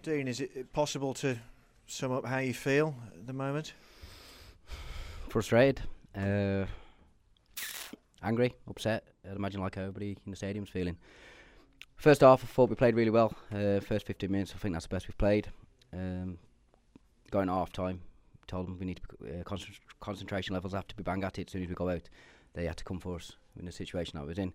Dean, is it possible to sum up how you feel at the moment? Frustrated, angry, upset. I'd imagine like everybody in the stadium's feeling. First half, I thought we played really well. First 15 minutes, I think that's the best we've played. Going to half time, told them we need to concentration levels have to be bang at it as soon as we go out. They had to come for us in the situation I was in.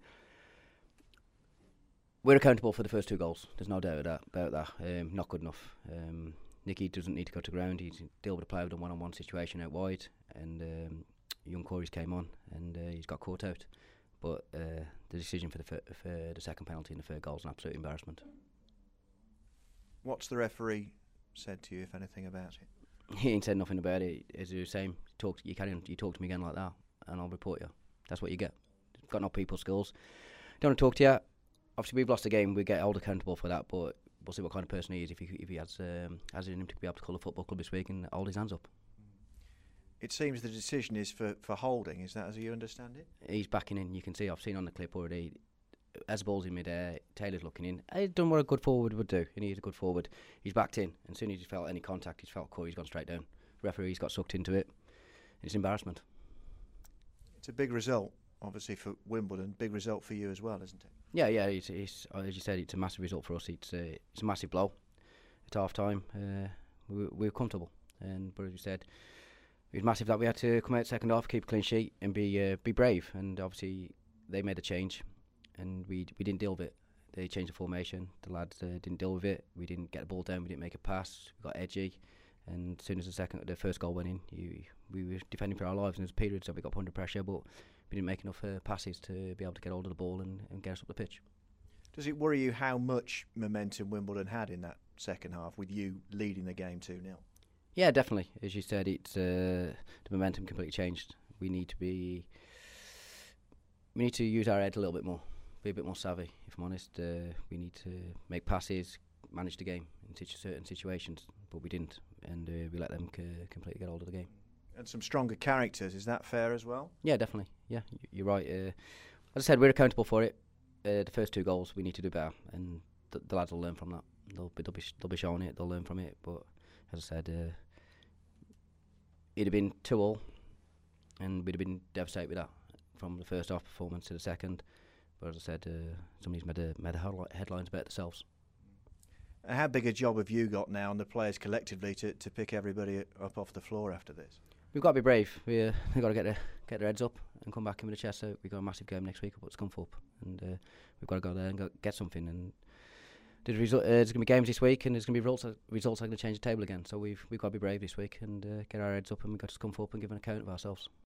We're accountable for the first 2 goals. There's no doubt about that. Not good enough. Nicky doesn't need to go to ground. He's deal with a player with a one-on-one situation out wide, and young Corey's came on and he's got caught out. But the decision for the second penalty and the third goal is an absolute embarrassment. What's the referee said to you, if anything, about it? He ain't said nothing about it. As you were saying, you talk to me again like that, and I'll report you. That's what you get. Got no people skills. Don't want to talk to you. Obviously, we've lost the game. We get held accountable for that, but we'll see what kind of person he is. If he has it in him to be able to call a football club this week and hold his hands up. It seems the decision is for holding. Is that as you understand it? He's backing in. You can see. I've seen on the clip already. As the ball's in mid-air, Taylor's looking in. He's done what a good forward would do. He needs a good forward. He's backed in. And as soon as he felt any contact, he's felt Corey's gone straight down. Referee's got sucked into it. It's an embarrassment. It's a big result, obviously, for Wimbledon. Big result for you as well, isn't it? Yeah. It's as you said, it's a massive result for us. It's a massive blow. At half time, we were comfortable, but as you said, it was massive that we had to come out second half, keep a clean sheet, and be brave. And obviously, they made a change, and we didn't deal with it. They changed the formation. The lads didn't deal with it. We didn't get the ball down. We didn't make a pass. We got edgy, and as soon as the first goal went in, we were defending for our lives. And there was periods that we got under pressure, but we didn't make enough passes to be able to get hold of the ball and get us up the pitch. Does it worry you how much momentum Wimbledon had in that second half, with you leading the game 2-0? Yeah, definitely. As you said, it's the momentum completely changed. We need to use our head a little bit more, be a bit more savvy. If I'm honest, we need to make passes, manage the game in certain situations, but we didn't, and we let them completely get hold of the game. And some stronger characters, is that fair as well? Yeah, definitely. Yeah, you're right. As I said, we're accountable for it. The first 2 goals, we need to do better, and the lads will learn from that. They'll be showing it. They'll learn from it. But as I said, it'd have been 2-2, and we'd have been devastated with that from the first half performance to the second. But as I said, somebody's made the headlines about themselves. How big a job have you got now, and the players collectively, to pick everybody up off the floor after this? We've got to be brave. We've got to get their heads up and come back in with the chest out. We've got a massive game next week up at Scunthorpe, and we've got to go there and get something. And there's going to be games this week, and there's going to be results are going to change the table again. So we've got to be brave this week and get our heads up, and we've got to Scunthorpe and give an account of ourselves.